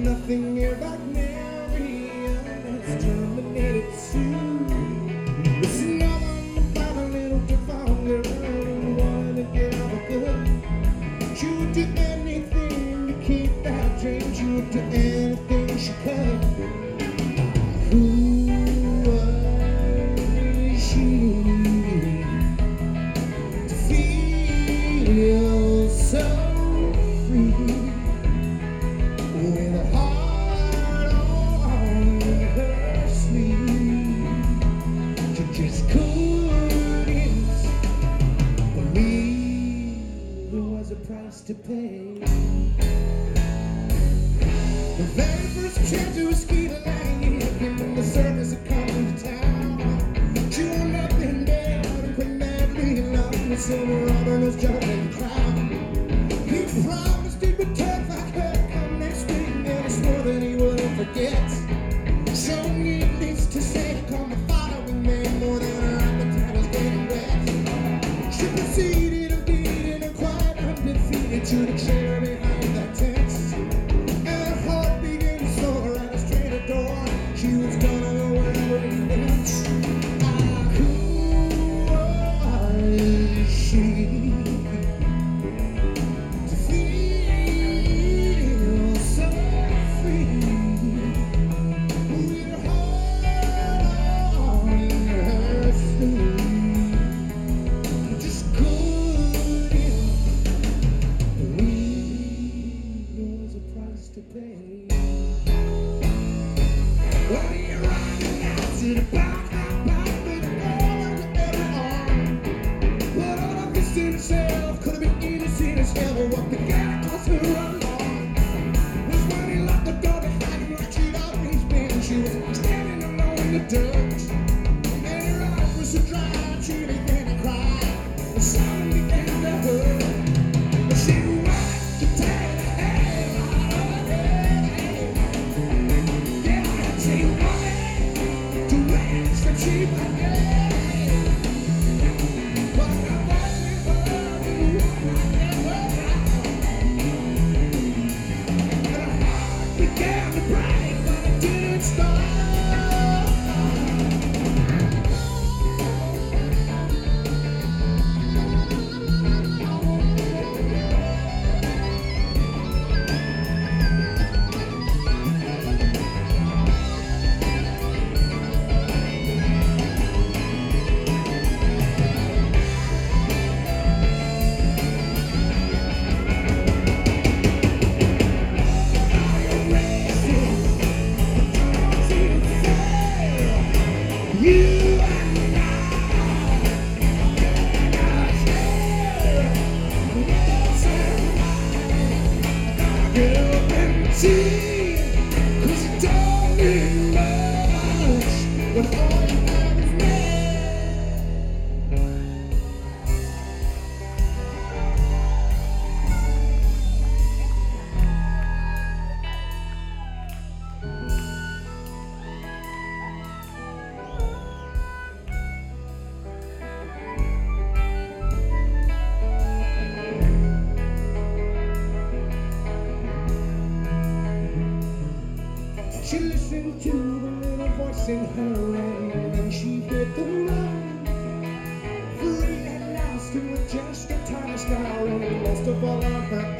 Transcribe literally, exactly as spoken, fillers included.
nothing about Marion has terminated soon. It's another about a little devout girl who wanted to get out of good. She would do anything to keep that dream. She would do anything she could. Who was she to feel so free? With a heart on her sleeve, she just couldn't believe there was a price to pay. The very first chance to ski the line, in the circus had come to town. She won nothing but and put madly in love with silver rubber nose jumping crown. He promised it would turn like her come next week, and he swore that he wouldn't forget. So needless to say, come the following day, more than her appetite was getting wet. She proceeded indeed and quite undefeated to the chair behind that tent. And her heart began to soar at a straight door. She was gonna go wherever he went. Ah, who was she? To pay. Well, you're running out to the back, back, back, with a girl under every arm. But all of this in itself could have been innocent as hell. But what began to cause her alarm was when he locked the door behind him like she'd always been. She was standing alone in the dirt, and her eyes were so dry she began to cry. The sound began to hurt, but she wanted to take the head out of her head. She wanted to raise the cheap again, but I wasn't her, and her heart began to break, but it didn't stop. You and I, get up and see, 'cause you don't need much when all you have is me. She listened to the little voice in her head, and she hit the road. Free at last, and with just a tiny smile, and most of all on her